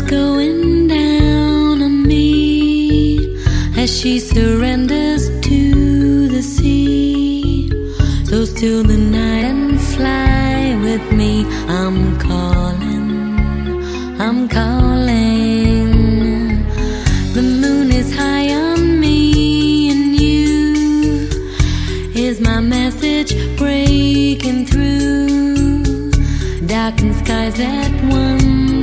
going down on me as she surrenders to the sea. So still the night and fly with me. I'm calling. The moon is high on me and you. Is my message breaking through? Darkened skies that one